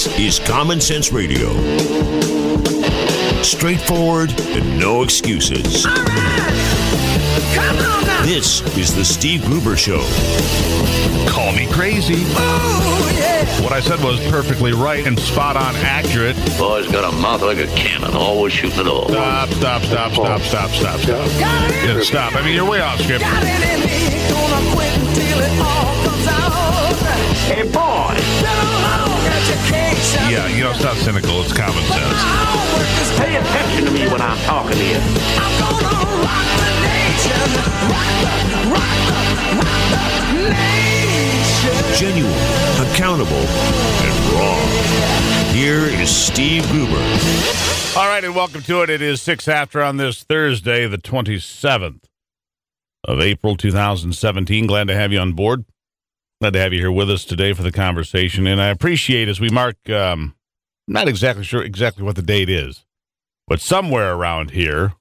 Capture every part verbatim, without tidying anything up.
This is Common Sense Radio. Straightforward and no excuses. All right. Come on now. This is the Steve Gruber Show. Call me crazy. Oh, yeah. What I said was perfectly right and spot on accurate. Boy's got a mouth like a cannon, always shooting it all. Stop, stop, stop, stop, stop, stop, stop. Yeah, stop. I mean, you're way off script. Got it in me. Gonna quit until it all comes out. Hey, boy. Been a long education. Yeah, you know, it's not cynical. It's common sense. Pay attention to me when I'm talking to you. I'm gonna rock the nation. Rock the, rock the, rock the nation. Genuine, accountable, and raw. Here is Steve Gruber. All right, and welcome to it. It is six after on this Thursday, the twenty-seventh of April, two thousand seventeen. Glad to have you on board. Glad to have you here with us today for the conversation. And I appreciate as we mark, um, not exactly sure exactly what the date is, but somewhere around here,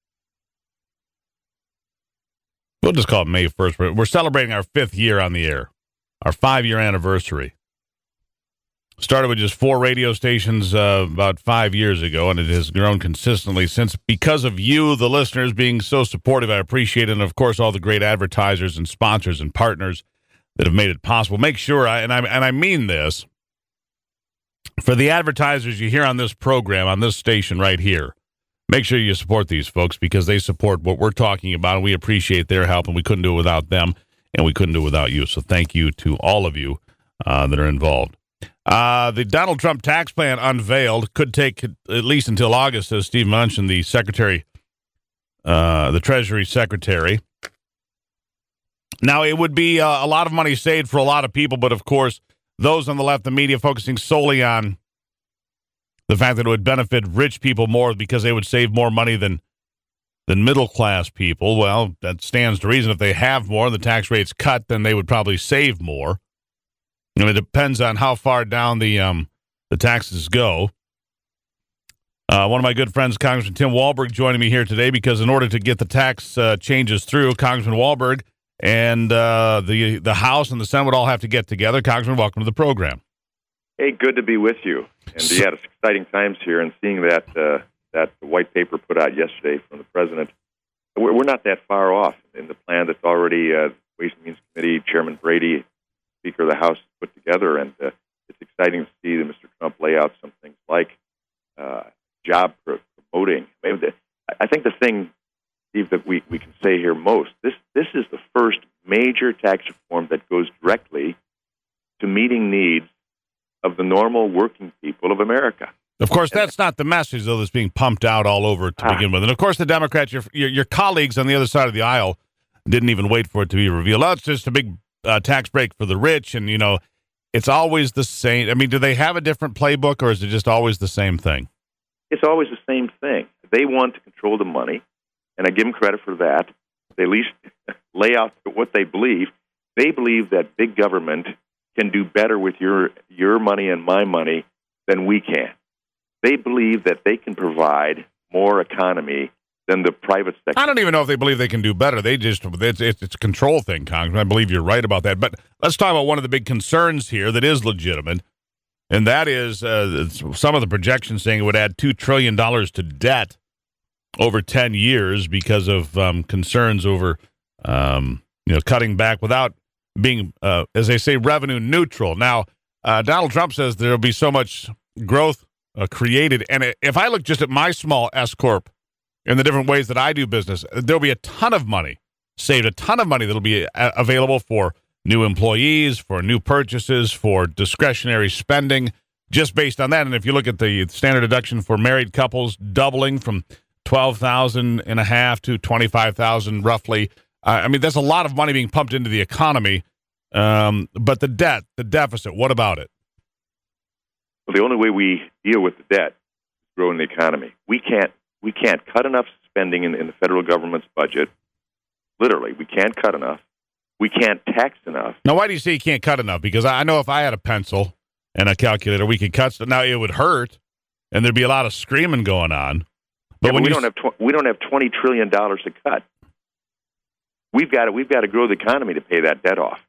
we'll just call it May first. We're celebrating our fifth year on the air, our five-year anniversary. Started with just four radio stations uh, about five years ago, and it has grown consistently since because of you, the listeners, being so supportive. I appreciate it, and, of course, all the great advertisers and sponsors and partners that have made it possible. Make sure, I, and, I, and I mean this, for the advertisers you hear on this program, on this station right here, make sure you support these folks because they support what we're talking about, and we appreciate their help, and we couldn't do it without them, and we couldn't do it without you. So thank you to all of you uh, that are involved. Uh, the Donald Trump tax plan unveiled could take at least until August, as Steve mentioned, the secretary, uh, the Treasury Secretary. Now, it would be uh, a lot of money saved for a lot of people, but of course, those on the left, the media focusing solely on the fact that it would benefit rich people more because they would save more money than than middle-class people. Well, that stands to reason. If they have more and the tax rate's cut, then they would probably save more. And it depends on how far down the um, the taxes go. Uh, one of my good friends, Congressman Tim Walberg, joining me here today because in order to get the tax uh, changes through, Congressman Walberg and uh, the the House and the Senate would all have to get together. Congressman, welcome to the program. Hey, good to be with you. And yeah, it's exciting times here, and seeing that uh, that white paper put out yesterday from the president, we're, we're not that far off in the plan that's already uh, Ways and Means Committee Chairman Brady, Speaker of the House, put together, and uh, it's exciting to see that Mister Trump lay out some things like uh, job promoting. I think the thing, Steve, that we, we can say here most, this this is the first major tax reform that goes directly to meeting needs of the normal working people of America. Of course, that's not the message, though, that's being pumped out all over to ah. begin with. And, of course, the Democrats, your, your your colleagues on the other side of the aisle didn't even wait for it to be revealed. Oh, it's just a big uh, tax break for the rich, and, you know, it's always the same. I mean, do they have a different playbook, or is it just always the same thing? It's always the same thing. They want to control the money, and I give them credit for that. They at least lay out what they believe. They believe that big government can do better with your your money and my money than we can. They believe that they can provide more economy than the private sector. I don't even know if they believe they can do better. They just it's, it's a control thing, Congressman. I believe you're right about that. But let's talk about one of the big concerns here that is legitimate, and that is uh, some of the projections saying it would add two trillion dollars to debt over ten years because of um, concerns over um, you know cutting back without being, uh, as they say, revenue neutral. Now, uh, Donald Trump says there will be so much growth uh, created. And if I look just at my small S-Corp in the different ways that I do business, there'll be a ton of money saved, a ton of money that'll be a- available for new employees, for new purchases, for discretionary spending, just based on that. And if you look at the standard deduction for married couples doubling from twelve thousand and a half to twenty-five thousand roughly, uh, I mean, that's a lot of money being pumped into the economy. Um, but the debt, the deficit, what about it? Well, the only way we deal with the debt is growing the economy. We can't we can't cut enough spending in, in the federal government's budget. Literally, we can't cut enough. We can't tax enough. Now, why do you say you can't cut enough? Because I know if I had a pencil and a calculator, we could cut stuff. Now, it would hurt, and there'd be a lot of screaming going on. But, yeah, when but we don't have tw- we don't have twenty trillion dollars to cut. We've got to we've got to grow the economy to pay that debt off.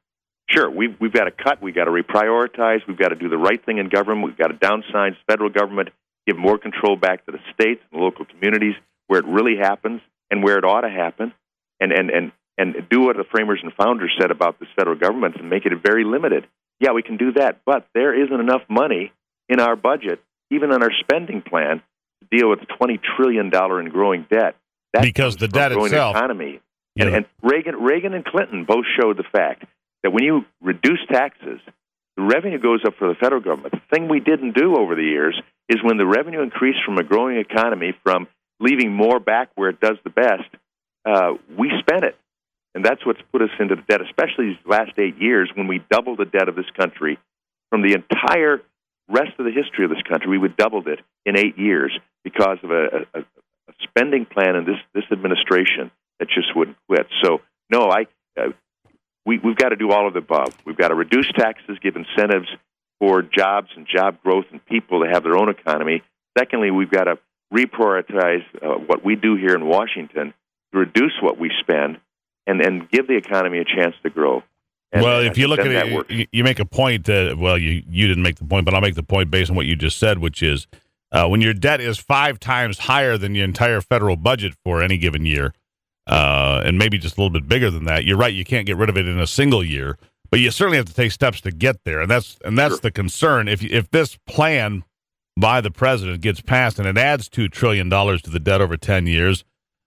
sure, we've, we've got to cut, we've got to reprioritize, we've got to do the right thing in government, we've got to downsize federal government, give more control back to the states and local communities where it really happens and where it ought to happen, and, and, and, and do what the framers and founders said about this federal government and make it very limited. Yeah, we can do that, but there isn't enough money in our budget, even on our spending plan, to deal with twenty trillion dollars in growing debt. That because the debt growing itself. Economy. Yeah. And, and Reagan, Reagan and Clinton both showed the fact that when you reduce taxes, the revenue goes up for the federal government. The thing we didn't do over the years is when the revenue increased from a growing economy, from leaving more back where it does the best, uh, we spent it. And that's what's put us into the debt, especially these last eight years when we doubled the debt of this country from the entire rest of the history of this country. We would doubled it in eight years because of a, a, a spending plan in this, this administration that just wouldn't quit. So, no, I uh, we, we've got to do all of the above. We've got to reduce taxes, give incentives for jobs and job growth and people to have their own economy. Secondly, we've got to reprioritize uh, what we do here in Washington to reduce what we spend and, and give the economy a chance to grow. And, well, and if you look at it, works. you, you make a point that, well, you, you didn't make the point, but I'll make the point based on what you just said, which is uh, when your debt is five times higher than the entire federal budget for any given year, uh, and maybe just a little bit bigger than that, you're right, you can't get rid of it in a single year, but you certainly have to take steps to get there, and that's and that's Sure. the concern. If if this plan by the president gets passed and it adds two trillion dollars to the debt over ten years,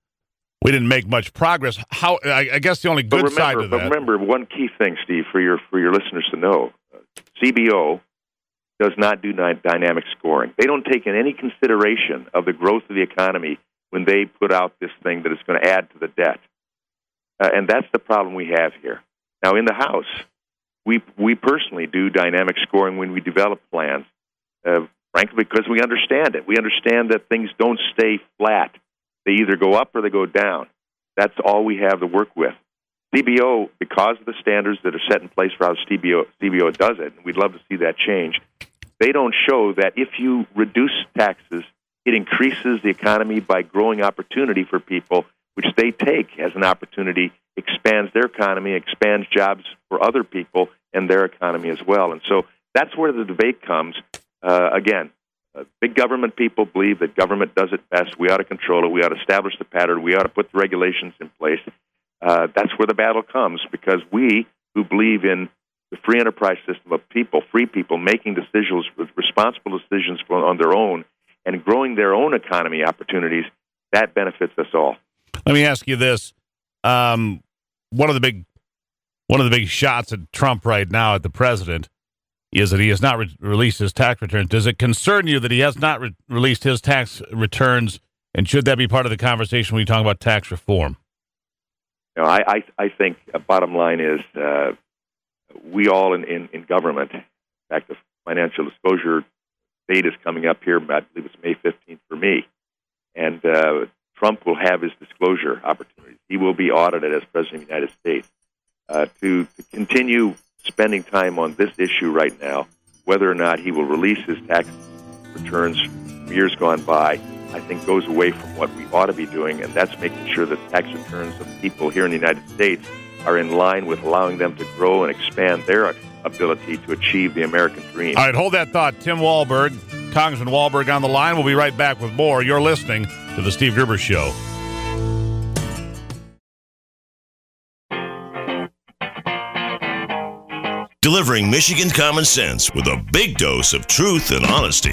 we didn't make much progress. How I, I guess the only good but remember, side of but that. remember one key thing, Steve, for your for your listeners to know: uh, C B O does not do dy- dynamic scoring. They don't take in any consideration of the growth of the economy when they put out this thing that is going to add to the debt, uh, and that's the problem we have here. Now, in the House, we we personally do dynamic scoring when we develop plans, uh, frankly, because we understand it. We understand that things don't stay flat. They either go up or they go down. That's all we have to work with. C B O, because of the standards that are set in place for how C B O, C B O does it, and we'd love to see that change, they don't show that if you reduce taxes, it increases the economy by growing opportunity for people, which they take as an opportunity, expands their economy, expands jobs for other people and their economy as well. And so that's where the debate comes. Uh, again, Uh, big government people believe that government does it best. We ought to control it. We ought to establish the pattern. We ought to put the regulations in place. Uh, that's where the battle comes, because we who believe in the free enterprise system of people, free people making decisions, responsible decisions for, on their own and growing their own economy opportunities, that benefits us all. Let me ask you this: um, one of the big, one of the big shots at Trump right now, at the president, is that he has not re- released his tax returns. Does it concern you that he has not re- released his tax returns, and should that be part of the conversation when you talk about tax reform? You know, I, I, I think a bottom line is uh, we all in, in, in government, in fact, the financial disclosure date is coming up here, I believe it's May fifteenth for me, and uh, Trump will have his disclosure opportunities. He will be audited as President of the United States. Uh, to, to continue spending time on this issue right now, whether or not he will release his tax returns from years gone by, I think goes away from what we ought to be doing, and that's making sure that tax returns of people here in the United States are in line with allowing them to grow and expand their ability to achieve the American dream. All right, hold that thought. Tim Walberg, Congressman Walberg on the line. We'll be right back with more. You're listening to The Steve Gruber Show. Delivering Michigan common sense with a big dose of truth and honesty.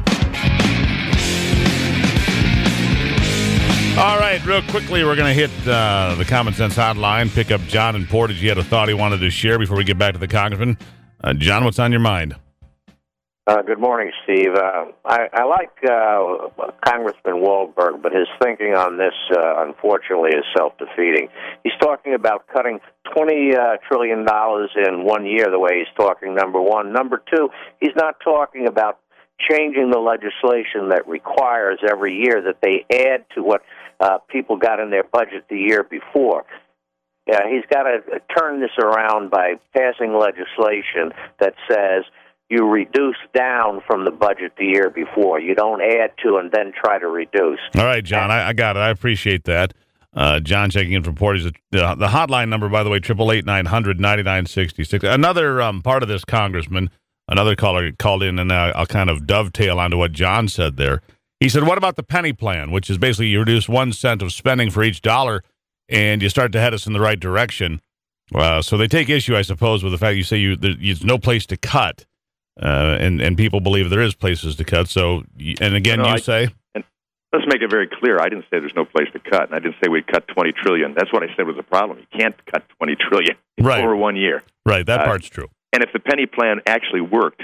All right, real quickly, we're going to hit uh, the Common Sense Hotline, pick up John in Portage. He had a thought he wanted to share before we get back to the Congressman. Uh, John, what's on your mind? Uh, good morning, Steve. Uh, I, I like uh, Congressman Walberg, but his thinking on this, uh, unfortunately, is self-defeating. He's talking about cutting twenty uh, trillion dollars in one year, the way he's talking, number one. Number two, he's not talking about changing the legislation that requires every year that they add to what uh, people got in their budget the year before. Yeah, he's got to turn this around by passing legislation that says you reduce down from the budget the year before. You don't add to and then try to reduce. All right, John, I, I got it. I appreciate that. Uh, John checking in from Portage. The, the hotline number, by the way, triple eight nine hundred ninety nine sixty six. Another um, part of this, Congressman, another caller called in, and uh, I'll kind of dovetail onto what John said there. He said, what about the penny plan, which is basically you reduce one cent of spending for each dollar, and you start to head us in the right direction. Uh, so they take issue, I suppose, with the fact you say you there, there's no place to cut, uh, and, and people believe there is places to cut. So, and again, no, you I, say... And let's make it very clear. I didn't say there's no place to cut, and I didn't say we'd cut twenty trillion dollars. That's what I said was the problem. You can't cut twenty trillion dollars right. over one year. Right, that uh, part's true. And if the penny plan actually worked,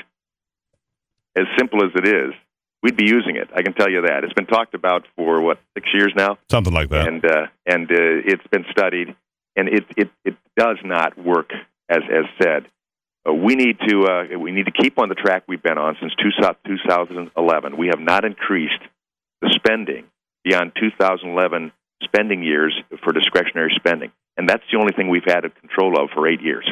as simple as it is, we'd be using it. I can tell you that. It's been talked about for, what, six years now? Something like that. And uh, and uh, it's been studied, and it, it, it does not work, as as said. Uh, we need to uh, we need to keep on the track we've been on since two thousand eleven. We have not increased the spending beyond two thousand eleven spending years for discretionary spending, and that's the only thing we've had control of for eight years.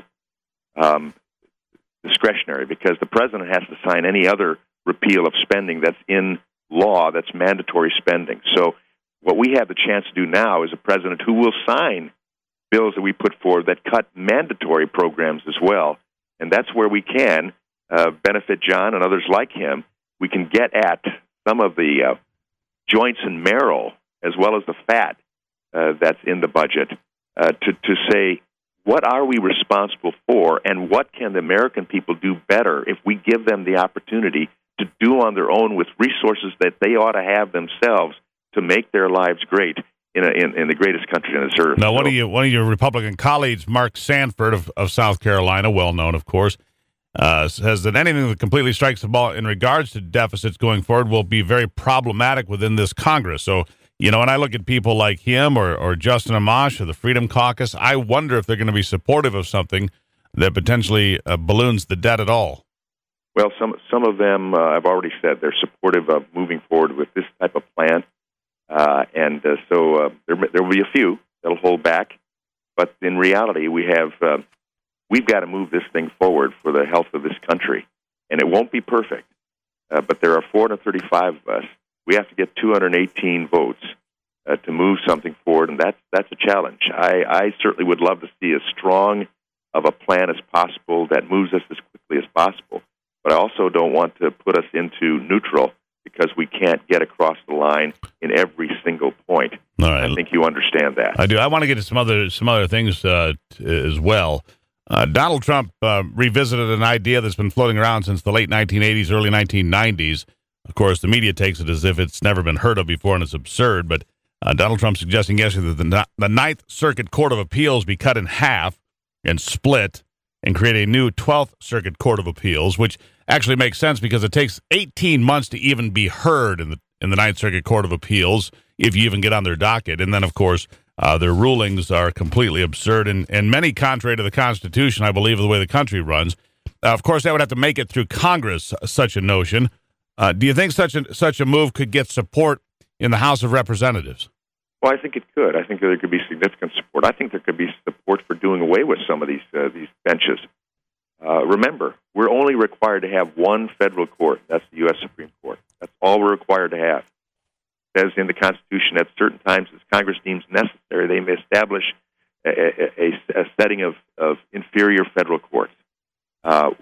Um, discretionary, because the president has to sign any other repeal of spending that's in law, that's mandatory spending. So what we have the chance to do now is a president who will sign bills that we put forward that cut mandatory programs as well. And that's where we can uh, benefit John and others like him. We can get at some of the uh, joints and marrow, as well as the fat uh, that's in the budget, uh, to, to say, what are we responsible for, and what can the American people do better if we give them the opportunity to do on their own with resources that they ought to have themselves to make their lives great in, a, in, in the greatest country on this earth. Now, so, one of you, one of your Republican colleagues, Mark Sanford of, of South Carolina, well known, of course, uh, says that anything that completely strikes the ball in regards to deficits going forward will be very problematic within this Congress. So, you know, when I look at people like him or, or Justin Amash or the Freedom Caucus, I wonder if they're going to be supportive of something that potentially uh, balloons the debt at all. Well, some some of them, uh, I've already said, they're supportive of moving forward with this type of plan. Uh, and uh, so uh, there, there will be a few that'll hold back. But in reality, we have, uh, we've got to move this thing forward for the health of this country. And it won't be perfect. Uh, but there are four hundred thirty-five of us. We have to get two hundred eighteen votes uh, to move something forward, and that's, that's a challenge. I, I certainly would love to see as strong of a plan as possible that moves us as quickly as possible. But I also don't want to put us into neutral because we can't get across the line in every single point. All right. I think you understand that. I do. I want to get to some other some other things uh, t- as well. Uh, Donald Trump uh, revisited an idea that's been floating around since the late nineteen eighties, early nineteen nineties. Of course, the media takes it as if it's never been heard of before and it's absurd. But uh, Donald Trump suggesting yesterday that the, the Ninth Circuit Court of Appeals be cut in half and split and create a new twelfth Circuit Court of Appeals, which actually makes sense because it takes eighteen months to even be heard in the in the Ninth Circuit Court of Appeals if you even get on their docket. And then, of course, uh, their rulings are completely absurd and, and many contrary to the Constitution, I believe, the way the country runs. Uh, of course, that would have to make it through Congress, such a notion. Uh, do you think such a, such a move could get support in the House of Representatives? Well, I think it could. I think there could be significant support. I think there could be support for doing away with some of these uh, these benches. Uh, remember, we're only required to have one federal court. That's the U S Supreme Court. That's all we're required to have. It says in the Constitution at certain times, as Congress deems necessary, they may establish a, a, a setting of, of inferior federal courts. Uh,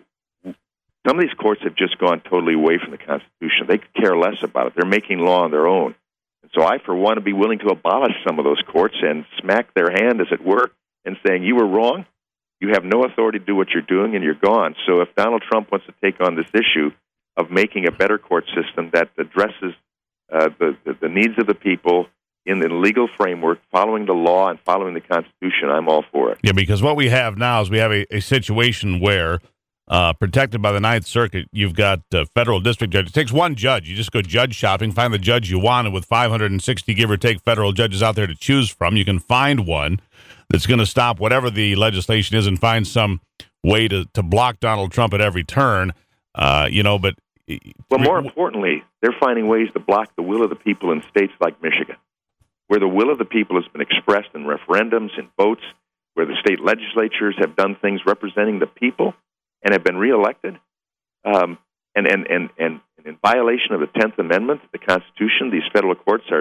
some of these courts have just gone totally away from the Constitution. They could care less about it. They're making law on their own. And so I, for one, would be willing to abolish some of those courts and smack their hand, as it were, and saying, you were wrong. You have no authority to do what you're doing, and you're gone. So if Donald Trump wants to take on this issue of making a better court system that addresses uh, the, the, the needs of the people in the legal framework, following the law and following the Constitution, I'm all for it. Yeah, because what we have now is we have a, a situation where, uh, protected by the Ninth Circuit, you've got uh, federal district judges. It takes one judge. You just go judge shopping, find the judge you want, and with five hundred sixty, give or take, federal judges out there to choose from, you can find one that's going to stop whatever the legislation is and find some way to, to block Donald Trump at every turn. Uh, you know, but... Well, more importantly, they're finding ways to block the will of the people in states like Michigan, where the will of the people has been expressed in referendums and votes, where the state legislatures have done things representing the people and have been reelected. Um, and, and, and, and in violation of the tenth Amendment, the Constitution, these federal courts are,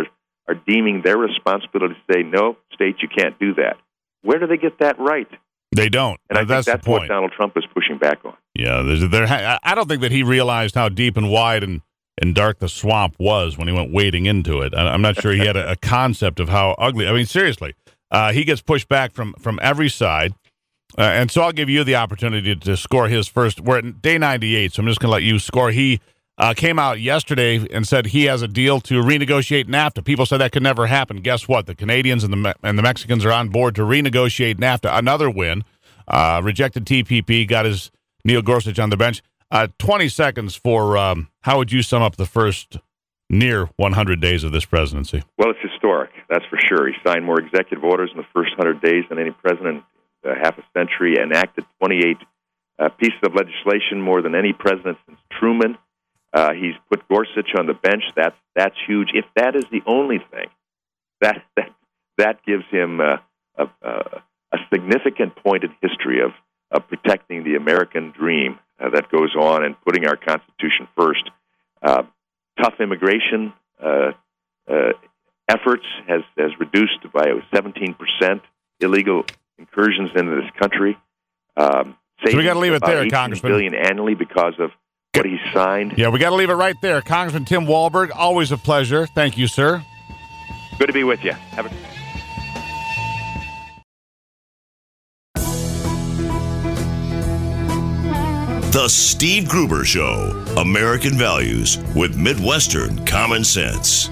are deeming their responsibility to say, no, states, you can't do that. Where do they get that right? They don't. And I that's think that's the point. what Donald Trump is pushing back on. Yeah, there's, there. I don't think that he realized how deep and wide and, and dark the swamp was when he went wading into it. I'm not sure he had a, a concept of how ugly. I mean, seriously, uh, he gets pushed back from, from every side. Uh, and so I'll give you the opportunity to score his first. We're at day ninety-eight, so I'm just going to let you score. He uh, came out yesterday and said he has a deal to renegotiate NAFTA. People said that could never happen. Guess what? The Canadians and the Me- and the Mexicans are on board to renegotiate NAFTA. Another win. Uh, rejected T P P, got his Neil Gorsuch on the bench. Uh, twenty seconds for um, how would you sum up the first near one hundred days of this presidency? Well, it's historic, that's for sure. He signed more executive orders in the first one hundred days than any president in uh, half a century, enacted twenty-eight uh, pieces of legislation, more than any president since Truman. Uh, he's put Gorsuch on the bench. That's that's huge. If that is the only thing, that that that gives him uh, a, a, a significant point in history of, of protecting the American dream uh, that goes on and putting our Constitution first. Uh, tough immigration uh, uh, efforts has, has reduced by seventeen percent illegal incursions into this country. Um, so we got to leave it there, Congressman. Billion annually because of what he signed. Yeah, we got to leave it right there. Congressman Tim Walberg, always a pleasure. Thank you, sir. Good to be with you. Have a The Steve Gruber Show, American Values with Midwestern Common Sense.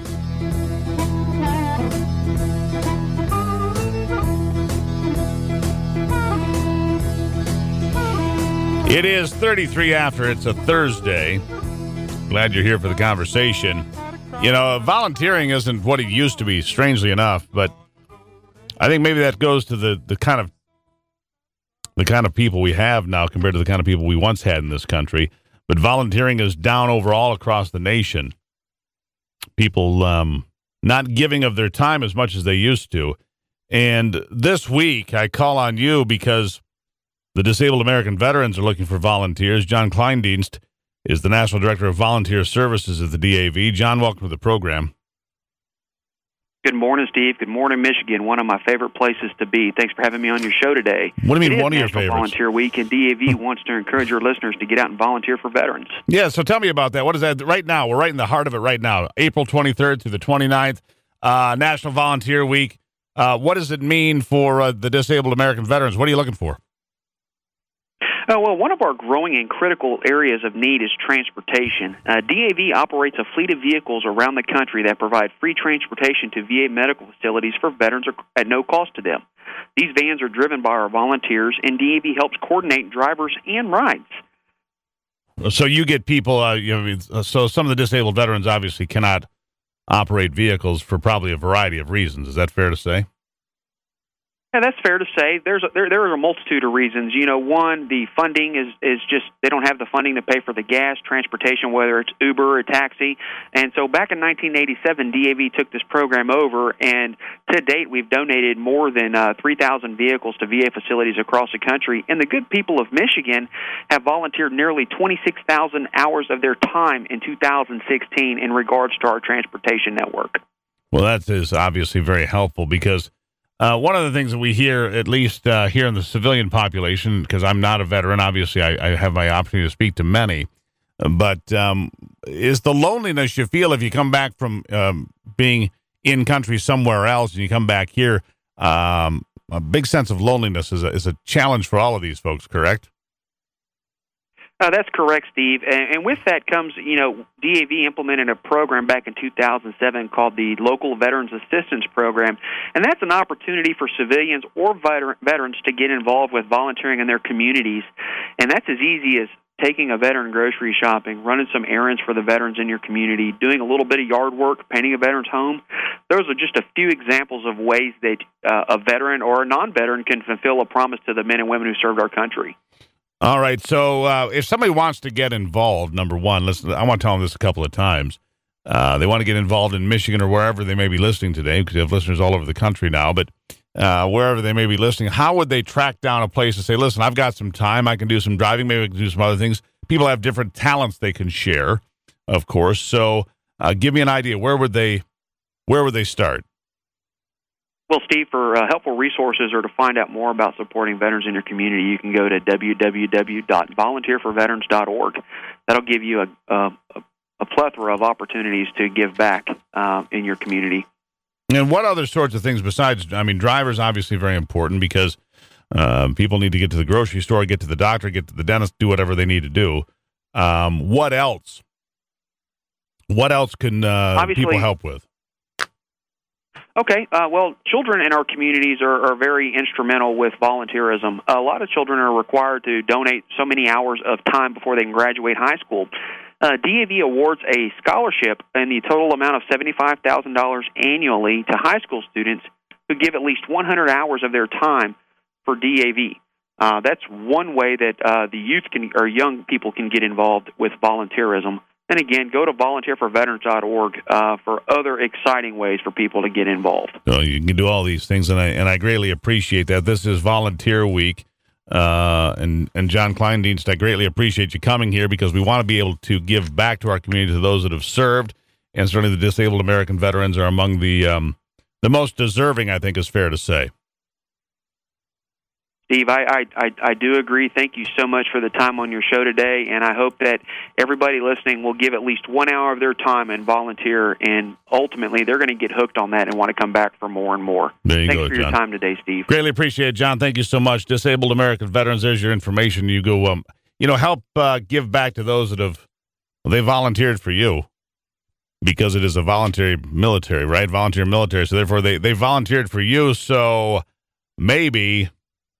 It is thirty-three after. It's a Thursday. Glad you're here for the conversation. You know, volunteering isn't what it used to be, strangely enough, but I think maybe that goes to the, the kind of the kind of people we have now compared to the kind of people we once had in this country. But volunteering is down overall across the nation. People um, not giving of their time as much as they used to. And this week, I call on you because the Disabled American Veterans are looking for volunteers. John Kleindienst is the National Director of Volunteer Services at the D A V. John, welcome to the program. Good morning, Steve. Good morning, Michigan. One of my favorite places to be. Thanks for having me on your show today. What do you mean, it one of your National favorites? Volunteer Week, and D A V wants to encourage your listeners to get out and volunteer for veterans. Yeah, so tell me about that. What is that? Right now, we're right in the heart of it right now. April twenty-third through the twenty-ninth, uh, National Volunteer Week. Uh, what does it mean for uh, the Disabled American Veterans? What are you looking for? Oh, well, one of our growing and critical areas of need is transportation. Uh, D A V operates a fleet of vehicles around the country that provide free transportation to V A medical facilities for veterans at no cost to them. These vans are driven by our volunteers, and D A V helps coordinate drivers and rides. So you get people, uh, you know, so some of the disabled veterans obviously cannot operate vehicles for probably a variety of reasons. Is that fair to say? Yeah, that's fair to say. There's a, there there are a multitude of reasons. You know, one, the funding is is just they don't have the funding to pay for the gas, transportation, whether it's Uber or taxi. And so back in nineteen eighty-seven, D A V took this program over, and to date, we've donated more than uh, three thousand vehicles to V A facilities across the country. And the good people of Michigan have volunteered nearly twenty-six thousand hours of their time in two thousand sixteen in regards to our transportation network. Well, that is obviously very helpful because Uh, one of the things that we hear, at least uh, here in the civilian population, because I'm not a veteran, obviously I, I have my opportunity to speak to many, but um, is the loneliness you feel if you come back from um, being in country somewhere else and you come back here. Um, a big sense of loneliness is a, is a challenge for all of these folks, correct? Uh, that's correct, Steve. And, and with that comes, you know, D A V implemented a program back in two thousand seven called the Local Veterans Assistance Program, and that's an opportunity for civilians or veter- veterans to get involved with volunteering in their communities. And that's as easy as taking a veteran grocery shopping, running some errands for the veterans in your community, doing a little bit of yard work, painting a veteran's home. Those are just a few examples of ways that uh, a veteran or a non-veteran can fulfill a promise to the men and women who served our country. All right, so uh, if somebody wants to get involved, number one, listen, I want to tell them this a couple of times. Uh, they want to get involved in Michigan or wherever they may be listening today, because you have listeners all over the country now, but uh, wherever they may be listening, how would they track down a place to say, listen, I've got some time, I can do some driving, maybe I can do some other things. People have different talents they can share, of course, so uh, give me an idea. Where would they where would they start? Well, Steve, for uh, helpful resources or to find out more about supporting veterans in your community, you can go to w w w dot volunteer for veterans dot org. That'll give you a, a, a plethora of opportunities to give back uh, in your community. And what other sorts of things besides, I mean, drivers obviously very important because uh, people need to get to the grocery store, get to the doctor, get to the dentist, do whatever they need to do. Um, what else? What else can uh, people help with? Okay, uh, well, children in our communities are, are very instrumental with volunteerism. A lot of children are required to donate so many hours of time before they can graduate high school. Uh, D A V awards a scholarship in the total amount of seventy-five thousand dollars annually to high school students who give at least one hundred hours of their time for D A V. Uh, that's one way that uh, the youth can, or young people can get involved with volunteerism. And again, go to volunteer for veterans dot org uh, for other exciting ways for people to get involved. So you can do all these things, and I and I greatly appreciate that. This is Volunteer Week, uh, and and John Kleindienst, I greatly appreciate you coming here because we want to be able to give back to our community, to those that have served, and certainly the disabled American veterans are among the um, the most deserving, I think is fair to say. Steve, I, I, I, I do agree. Thank you so much for the time on your show today, and I hope that everybody listening will give at least one hour of their time and volunteer, and ultimately they're going to get hooked on that and want to come back for more and more. There you Thanks go, for John. your time today, Steve. Greatly appreciate it, John. Thank you so much. Disabled American Veterans, there's your information. You go, um, you know, help uh, give back to those that have, well, they volunteered for you because it is a voluntary military, right? Volunteer military. So therefore they, they volunteered for you. So maybe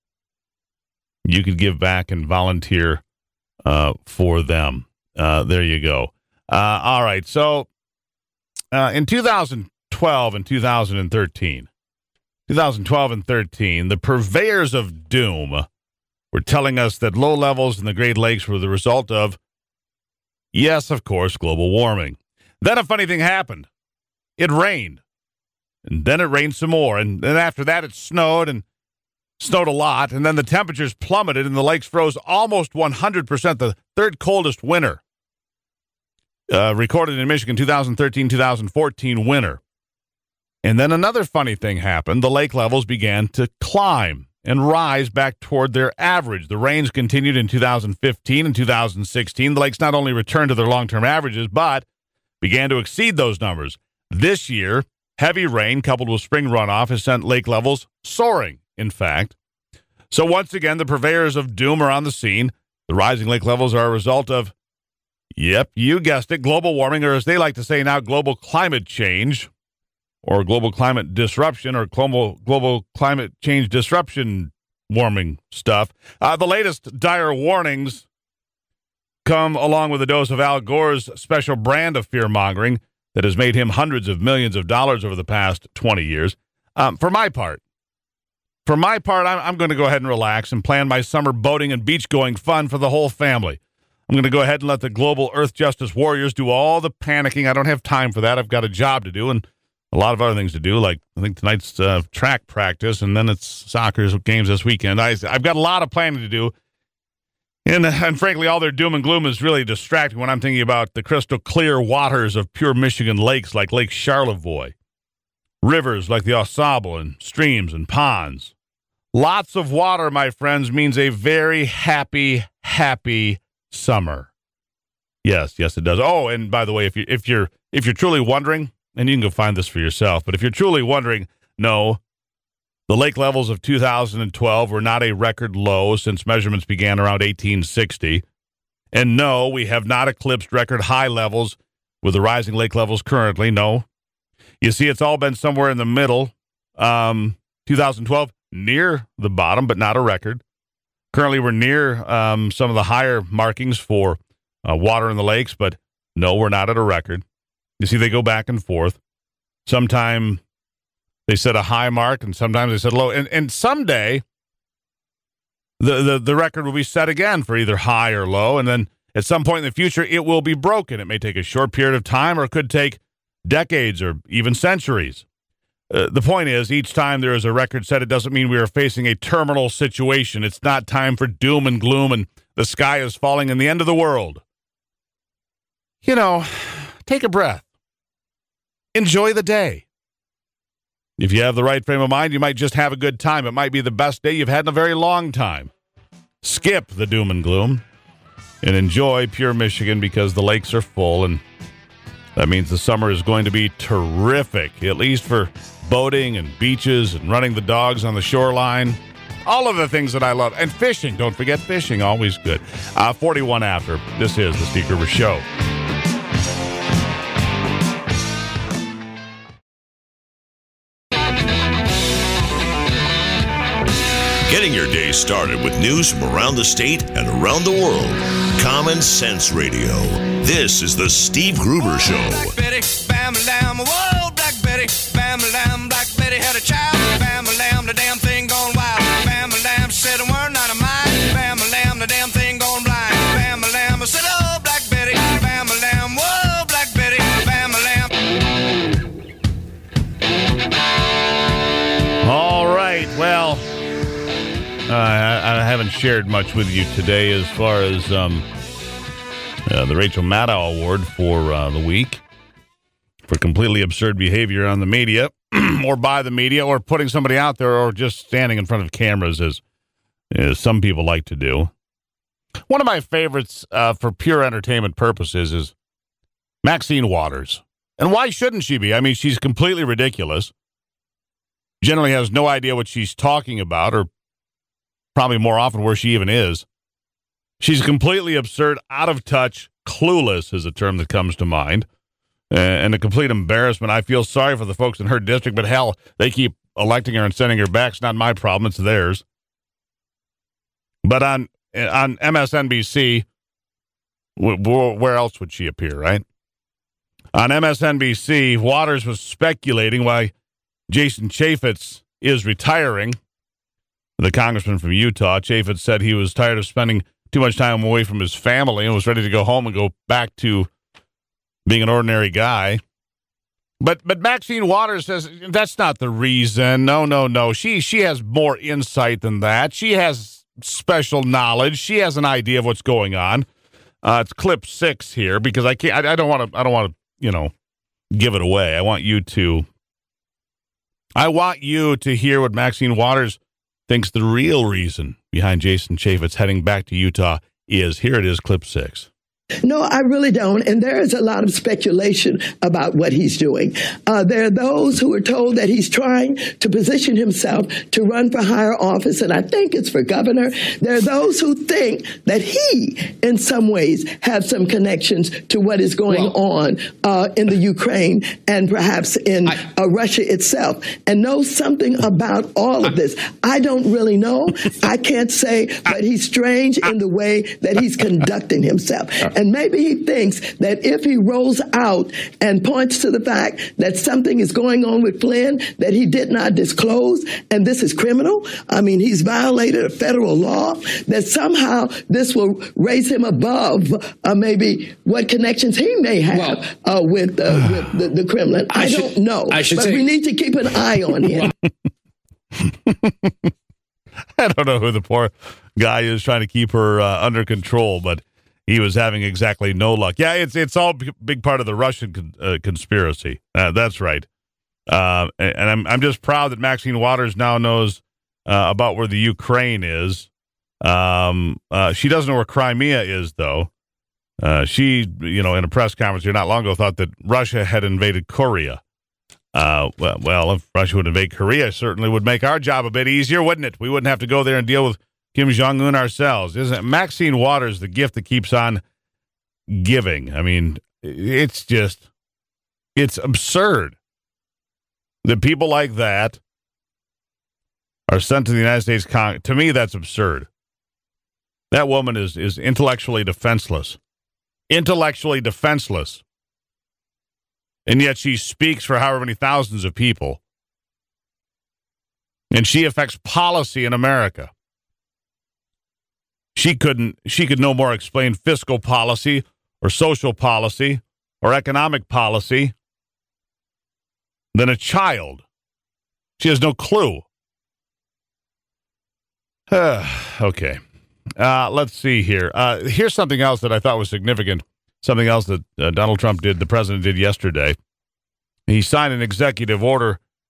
you could give back and volunteer uh, for them. Uh, there you go. Uh, all right. So uh, in two thousand twelve and two thousand thirteen, twenty twelve and thirteen, the purveyors of doom were telling us that low levels in the Great Lakes were the result of, yes, of course, global warming. Then a funny thing happened. It rained. And then it rained some more. And then after that, it snowed and snowed a lot, and then the temperatures plummeted, and the lakes froze almost one hundred percent, the third coldest winter uh, recorded in Michigan, twenty thirteen twenty fourteen winter. And then another funny thing happened. The lake levels began to climb and rise back toward their average. The rains continued in two thousand fifteen and two thousand sixteen. The lakes not only returned to their long-term averages, but began to exceed those numbers. This year, heavy rain coupled with spring runoff has sent lake levels soaring. In fact, so once again, the purveyors of doom are on the scene. The rising lake levels are a result of, yep, you guessed it, global warming, or as they like to say now, global climate change, or global climate disruption, or global, global climate change disruption warming stuff. Uh, the latest dire warnings come along with a dose of Al Gore's special brand of fear-mongering that has made him hundreds of millions of dollars over the past twenty years. Um, for my part, For my part, I'm, I'm going to go ahead and relax and plan my summer boating and beach-going fun for the whole family. I'm going to go ahead and let the global Earth Justice warriors do all the panicking. I don't have time for that. I've got a job to do and a lot of other things to do, like I think tonight's uh, track practice, and then it's soccer games this weekend. I, I've got a lot of planning to do. And, and frankly, all their doom and gloom is really distracting when I'm thinking about the crystal clear waters of pure Michigan lakes like Lake Charlevoix, rivers like the Au Sable, and streams and ponds. Lots of water, my friends, means a very happy, happy summer. Yes, yes, it does. Oh, and by the way, if you if you're if you're truly wondering, and you can go find this for yourself, but if you're truly wondering, no, the lake levels of two thousand twelve were not a record low since measurements began around eighteen sixty. And no, we have not eclipsed record high levels with the rising lake levels currently. No. You see, it's all been somewhere in the middle. Um, two thousand twelve, near the bottom, but not a record. Currently, we're near um, some of the higher markings for uh, water in the lakes, but no, we're not at a record. You see, they go back and forth. Sometime they set a high mark, and sometimes they set a low. And, and someday, the, the, the record will be set again for either high or low, and then at some point in the future, it will be broken. It may take a short period of time, or it could take decades or even centuries. Uh, the point is, each time there is a record set, it doesn't mean we are facing a terminal situation. It's not time for doom and gloom and the sky is falling and the end of the world. You know, take a breath. Enjoy the day. If you have the right frame of mind, you might just have a good time. It might be the best day you've had in a very long time. Skip the doom and gloom and enjoy pure Michigan because the lakes are full, and that means the summer is going to be terrific, at least for boating and beaches and running the dogs on the shoreline. All of the things that I love. And fishing. Don't forget fishing. Always good. Uh, forty-one after. This is the Steve Gruber Show. Getting your day started with news from around the state and around the world. Common Sense Radio. This is the Steve Gruber Show. Black Betty, bam lamb, whoa, Black Betty, bam lamb, Black Betty had a child, bam lamb, the damn thing gone wild. Bam lamb said a word not of mine, bam lamb, the damn thing gone blind. Bam lamb said, oh, Black Betty, bam lamb, whoa, Black Betty, bam lamb. All right, well, uh, I, I haven't shared much with you today as far as um, uh, the Rachel Maddow Award for uh, the week for completely absurd behavior on the media or by the media or putting somebody out there or just standing in front of cameras as, as some people like to do. One of my favorites uh, for pure entertainment purposes is Maxine Waters. And why shouldn't she be? I mean, she's completely ridiculous. Generally has no idea what she's talking about or probably more often where she even is. She's completely absurd, out of touch, clueless is a term that comes to mind, and a complete embarrassment. I feel sorry for the folks in her district, but hell, they keep electing her and sending her back. It's not my problem. It's theirs. But on on M S N B C, where else would she appear, right? On M S N B C, Waters was speculating why Jason Chaffetz is retiring. The congressman from Utah, Chaffetz, said he was tired of spending too much time away from his family and was ready to go home and go back to being an ordinary guy. But but Maxine Waters says that's not the reason. No, no, no. She she has more insight than that. She has special knowledge. She has an idea of what's going on. Uh, it's clip six here because I can't. I, I don't want to. I don't want to. You know, give it away. I want you to. I want you to hear what Maxine Waters thinks the real reason behind Jason Chaffetz heading back to Utah is. Here it is, clip six. No, I really don't. And there is a lot of speculation about what he's doing. Uh, there are those who are told that he's trying to position himself to run for higher office, and I think it's for governor. There are those who think that he, in some ways, has some connections to what is going well, on uh, in the Ukraine and perhaps in I, uh, Russia itself, and knows something about all of this. I don't really know. I can't say, but he's strange in the way that he's conducting himself. And maybe he thinks that if he rolls out and points to the fact that something is going on with Flynn that he did not disclose, and this is criminal, I mean, he's violated a federal law, that somehow this will raise him above uh, maybe what connections he may have well, uh, with, uh, with the, the Kremlin. I, I don't should, know, I but say, we need to keep an eye on him. I don't know who the poor guy is trying to keep her uh, under control, but he was having exactly no luck. Yeah, it's it's all b- big part of the Russian con- uh, conspiracy. Uh, that's right. Uh, and, and I'm I'm just proud that Maxine Waters now knows uh, about where the Ukraine is. Um, uh, she doesn't know where Crimea is, though. Uh, she, you know, in a press conference here not long ago, thought that Russia had invaded Korea. Uh, well, well, if Russia would invade Korea, it certainly would make our job a bit easier, wouldn't it? We wouldn't have to go there and deal with Kim Jong-un ourselves. Isn't it? Maxine Waters, the gift that keeps on giving. I mean, it's just, it's absurd that people like that are sent to the United States Congress. To me, that's absurd. That woman is, is intellectually defenseless. Intellectually defenseless. And yet she speaks for however many thousands of people. And she affects policy in America. She couldn't, she could no more explain fiscal policy or social policy or economic policy than a child. She has no clue. Okay. Uh, let's see here. Uh, here's something else that I thought was significant. Something else that uh, Donald Trump did, the president did yesterday. He signed an executive order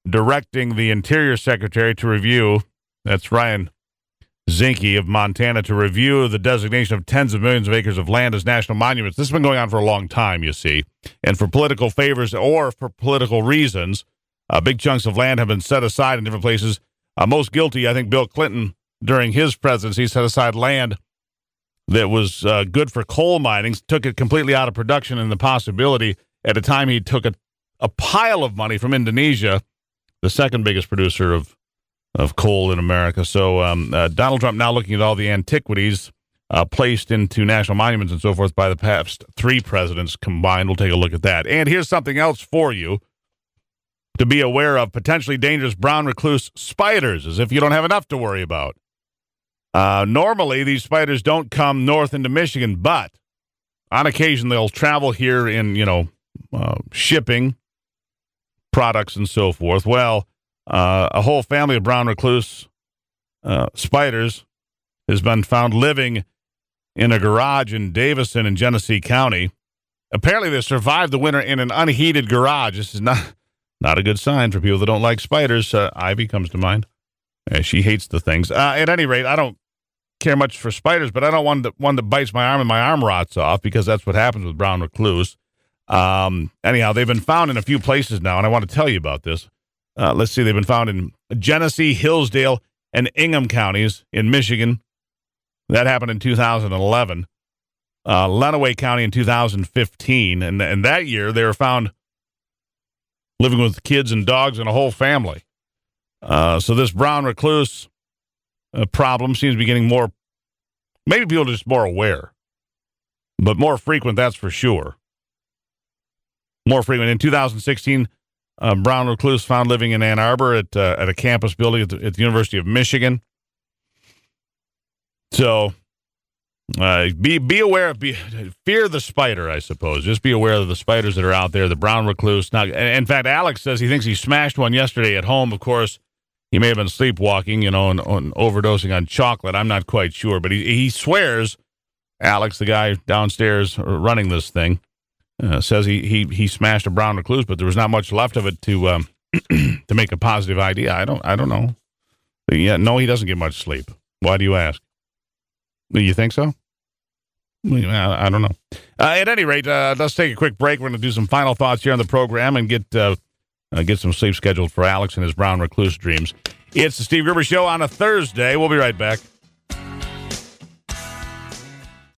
directing the Interior Secretary to review, that's Ryan Zinke of Montana, to review the designation of tens of millions of acres of land as national monuments. This has been going on for a long time, you see. And for political favors or for political reasons, uh, big chunks of land have been set aside in different places. Uh, most guilty, I think Bill Clinton, during his presidency, set aside land that was uh, good for coal mining, took it completely out of production, and the possibility at a time he took a, a pile of money from Indonesia, the second biggest producer of of coal in America. So um, uh, Donald Trump now looking at all the antiquities uh, placed into national monuments and so forth by the past three presidents combined. We'll take a look at that. And here's something else for you to be aware of: potentially dangerous brown recluse spiders, as if you don't have enough to worry about. Uh, normally, these spiders don't come north into Michigan, but on occasion they'll travel here in, you know, uh, shipping products and so forth. Well, Uh, a whole family of brown recluse uh, spiders has been found living in a garage in Davison in Genesee County. Apparently, they survived the winter in an unheated garage. This is not not a good sign for people that don't like spiders. Uh, Ivy comes to mind. Uh, she hates the things. Uh, at any rate, I don't care much for spiders, but I don't want one that bites my arm and my arm rots off, because that's what happens with brown recluse. Um, anyhow, they've been found in a few places now, and I want to tell you about this. Uh, let's see, they've been found in Genesee, Hillsdale, and Ingham counties in Michigan. That happened in two thousand eleven. Uh, Lenawee County in two thousand fifteen. And, and that year, they were found living with kids and dogs and a whole family. Uh, so this brown recluse uh, problem seems to be getting more, maybe people are just more aware, but more frequent, that's for sure. More frequent. In two thousand sixteen, Uh, brown recluse found living in Ann Arbor at uh, at a campus building at the, at the University of Michigan. So uh, be be aware of, be, fear the spider, I suppose. Just be aware of the spiders that are out there, the brown recluse. Now, in fact, Alex says he thinks he smashed one yesterday at home. Of course, he may have been sleepwalking, you know, and, and overdosing on chocolate. I'm not quite sure, but he, he swears, Alex, the guy downstairs running this thing, Uh, says he, he he smashed a brown recluse, but there was not much left of it to um, to make a positive idea. I don't I don't know. But yeah, no, he doesn't get much sleep. Why do you ask? Do you think so? I, I don't know. Uh, at any rate, uh, let's take a quick break. We're going to do some final thoughts here on the program and get uh, uh, get some sleep scheduled for Alex and his brown recluse dreams. It's the Steve Gruber Show on a Thursday. We'll be right back.